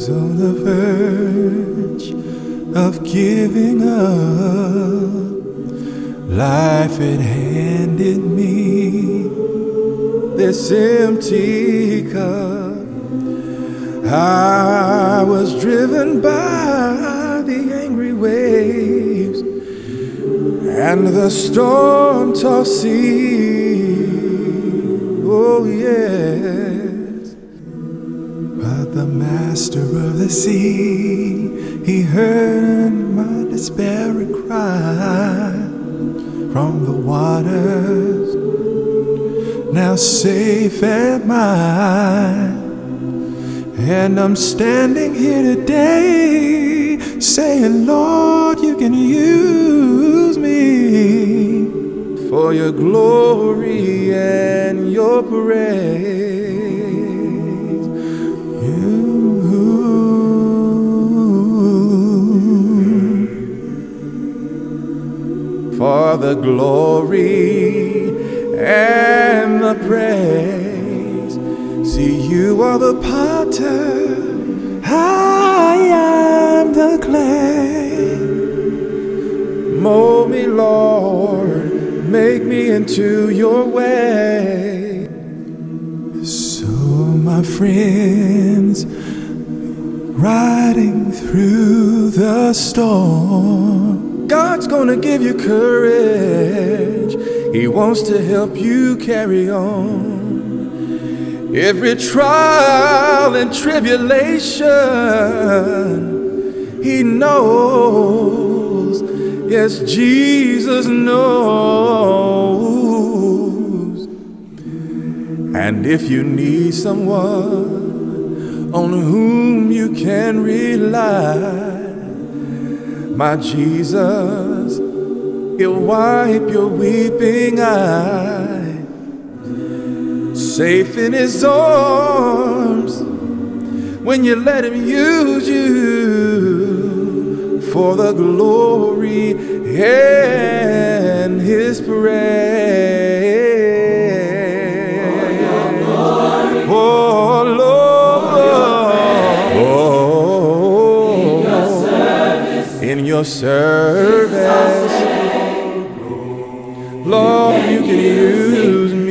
was on the verge of giving up. Life had handed me this empty cup. I was driven by the angry waves and the storm-tossed sea. Oh yes. But the master of the sea, he heard my despairing cry from the waters, now safe am I. And I'm standing here today saying, Lord, you can use me for your glory and your praise. For the glory and the praise. See, you are the potter, I am the clay. Mold me, Lord, make me into your way. So, my friends, riding through the storm, God's gonna give you courage. He wants to help you carry on. Every trial and tribulation, He knows. Yes, Jesus knows. And if you need someone on whom you can rely, my Jesus, He'll wipe your weeping eye. Safe in His arms when you let Him use you for the glory and His praise. Oh Lord, in your service, Lord, you can use me.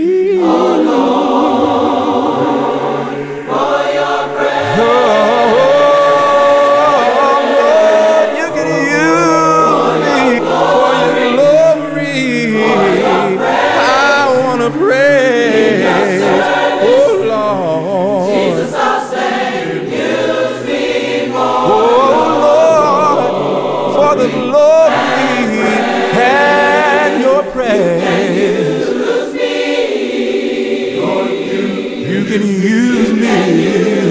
The glory and your praise. You can use me.